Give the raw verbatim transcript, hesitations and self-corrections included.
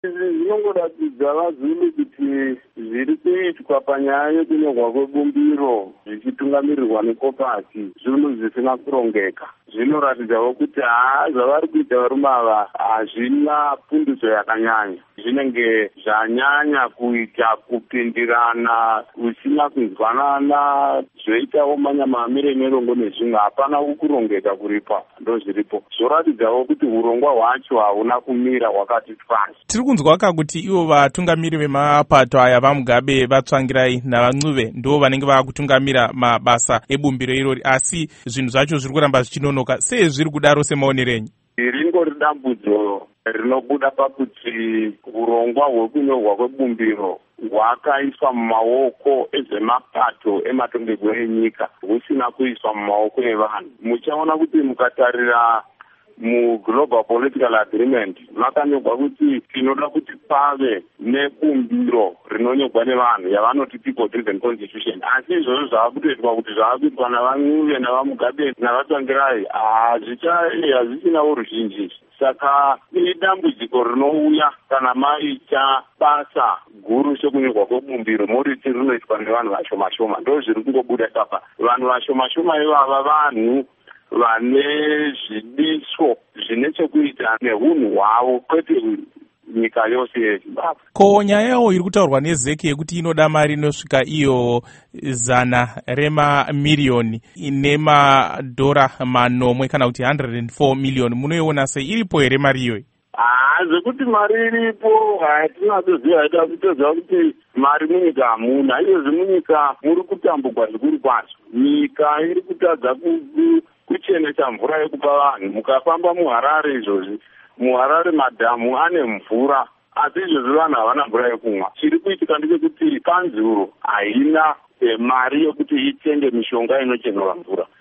Izvi zvinongoratidza vazulu kuti zviri kuitwa panyaya yekunyorwa kwebumbiro zvichitungamirirwa nekopasi zvinhu zvisina kurongeka. Zvinoratidzawo kuti haa zvavari kuita varume ava hazvina punduso yakanyanya. Zvinenge zvanyanya kuita kupindirana, kusina kunzwanana, zvoitawo manyama amire nerongo nezvimwe. Hapana kurongeka kuripa, ndozviripo. Zvoratidzawo kuti urongwa hwacho hauna kumira hwakati twasa. Tiri kunzwa kuti ivo vatungamiri vemapato aya vaMugabe, vaTsvangirai naVaNcuve ndo vanenge vakutungamira mabasa ebumbiro irori, asi zvinhu zvacho zviri kuramba zvichinonoka. Sei zviri kudaro semaonero enyu? Ringori dambudzo rinobuda pakuti urongwa hwekunyorwa kwebumbiro hwakaiswa mumaoko ezvemapato ematongerwo enyika, husina kuiswa mumaoko evanhu. Muchaona kuti mukatarira muglobal political agreement makanyorwa kuti tinoda kuti pave nebumbiro rinonyorwa nevanhu yavanoti people driven constitution. Asi izvozvo zvaakutoitwa kuti zvaakuitwa naVaNcuve navaMugabe navaTsvangirai hazvichinawo ruzhinji. Saka idambudziko rinouya kana maita basa guru sekunyorwa kwebumbiro moriti rinoitwa nevanhu vashoma shoma. Ndo zviri kungobuda papa. Vanhu vashoma shoma ivava vanhu vane zvidiso zvine chekuita nehunhu hwavo, kwete nyika yose yeZimbabwe. Ko nyaya yawo iri kutaurwa neZeki yekuti inoda mari inosvika iyo zana remamiriyoni nemadhora manomwe kana kuti one hundred four million. Munoiona sei? Iripo here mari iyoyi? Haa, zvekuti mari iripo hatinazoziva. Haida kutoziva kuti mari munyika hamuna. Izvozvi munyika muri kutambugwa zvikuru kwazvo. Nyika iri kutadza kuchenesa mvura yekupa vanhu. Mukafamba muHarare izvozvi, muHarare madhamu ane mvura, asi izvozvi vanhu havana mvura yekumwa. Chiri kuitika ndechekuti panzuro haina mari yokuti itenge mishonga inochenera mvura.